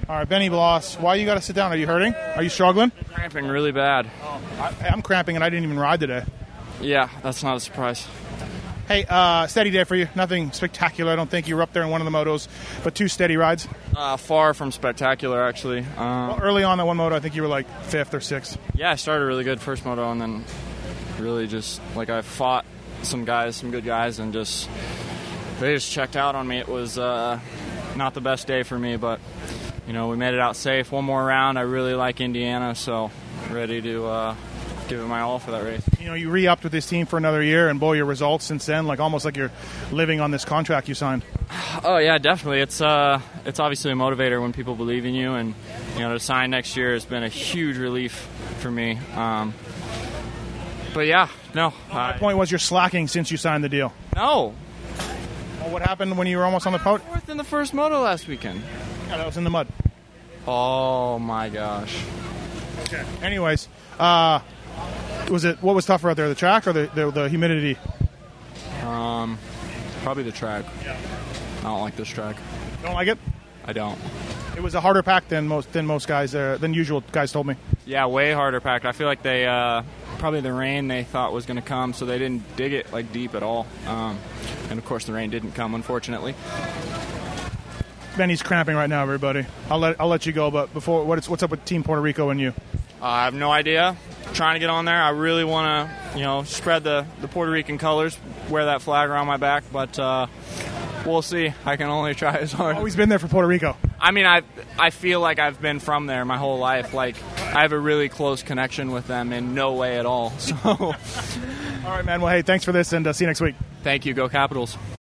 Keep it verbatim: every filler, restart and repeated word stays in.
All right, Benny Bloss, why you got to sit down? Are you hurting? Are you struggling? Cramping really bad. I, I'm cramping and I didn't even ride today. Yeah, that's not a surprise. Hey, uh, steady day for you. Nothing spectacular. I don't think you were up there in one of the motos, but two steady rides. Uh, far from spectacular, actually. Um, Well, early on that one moto, I think you were like fifth or sixth. yeah, I started really good first moto, and then really just, like, I fought some guys, some good guys, and just, they just checked out on me. It was uh, not the best day for me, but, you know, we made it out safe. One more round. I really like Indiana, so ready to uh, give it my all for that race. You know, you re-upped with this team for another year, and boy, your results since then, like almost like you're living on this contract you signed. Oh yeah, definitely. It's uh, it's obviously a motivator when people believe in you, and you know, to sign next year has been a huge relief for me. Um, but yeah, no. My I, point was you're slacking since you signed the deal. no. Well, what happened when you were almost on the podium? Fourth in the first moto last weekend. Yeah, that was in the mud. Oh my gosh. Okay. Anyways, uh, was it what was tougher out there, the track or the the, the humidity? Um, probably the track. I don't like this track. Don't like it? I don't. It was a harder pack than most than most guys uh, than usual. Guys told me. Yeah, way harder packed. I feel like they uh, probably the rain they thought was going to come, so they didn't dig it like deep at all. Um, and of course, the rain didn't come, unfortunately. Benny's cramping right now, everybody. I'll let I'll let you go, but before what is, what's up with Team Puerto Rico and you? Uh, I have no idea. Trying to get on there. I really want to, you know, spread the, the Puerto Rican colors, wear that flag around my back, but uh, we'll see. I can only try as hard. Always been there for Puerto Rico. I mean, I I feel like I've been from there my whole life. Like, I have a really close connection with them in no way at all. So, All right, man. Well, hey, thanks for this, and uh, see you next week. thank you. Go Capitals.